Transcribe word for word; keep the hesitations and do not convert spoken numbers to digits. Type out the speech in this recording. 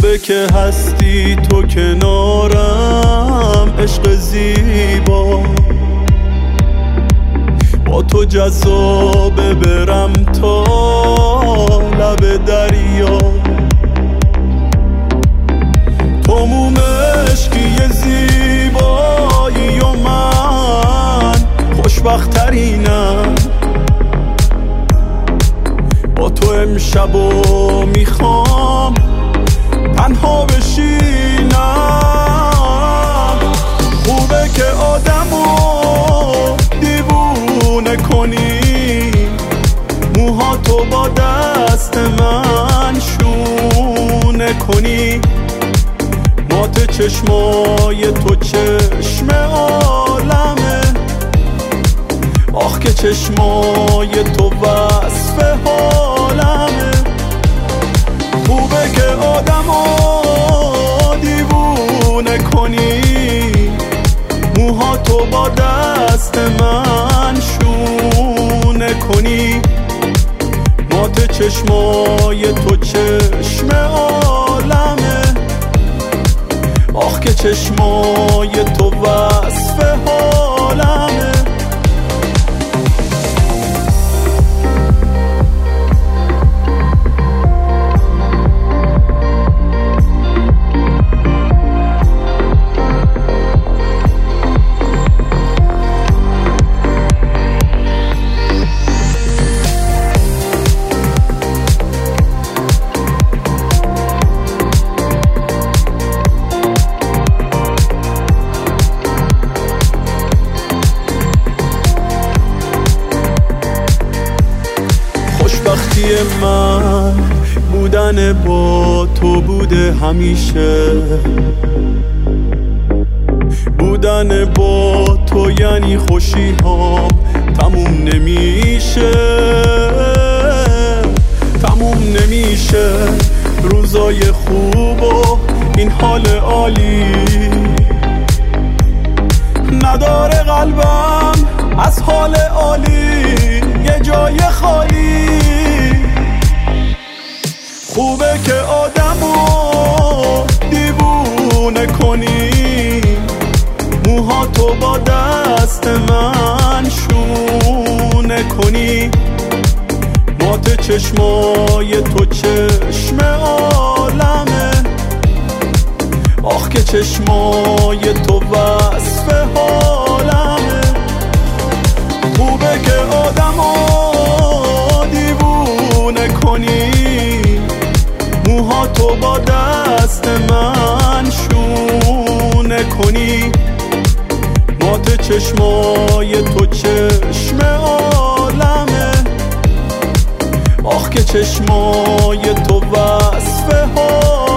خوبه که هستی تو کنارم عشق زیبا، با تو جذابه برم تا لب دریا. تو موم عشقی زیبایی و من خوشبخت ترینم، با تو امشب و میخوام تنها بشینم. خوبه که آدمو دیوونه کنی، موهاتو با دست من شونه کنی، مات چشمای تو چشم عالمه، آخ که چشمای تو وصف حالمه. خوبه که آدمو دیوونه کنی، موهاتو با دست من شونه کنی، مات چشمای تو چشم عالمه، آخ که چشمای تو وصف حالمه. خوشبختی من بودن با تو بوده همیشه، بودن با تو یعنی خوشی ها تموم نمیشه، تموم نمیشه. روزای خوب و این حال عالی نداره قلبم از حال عالی یه جای خالی. خوبه که آدمو دیوونه کنی، موهاتو با دست من شونه کنی، مات چشمای تو چشم عالمه، آخ که چشمای تو وصف حالمه. خوبه که آدمو دیوونه کنی، موهاتو با دست من شونه کنی، مات چشمای تو چشم عالمه، آخ که چشمای تو وصف حالمه.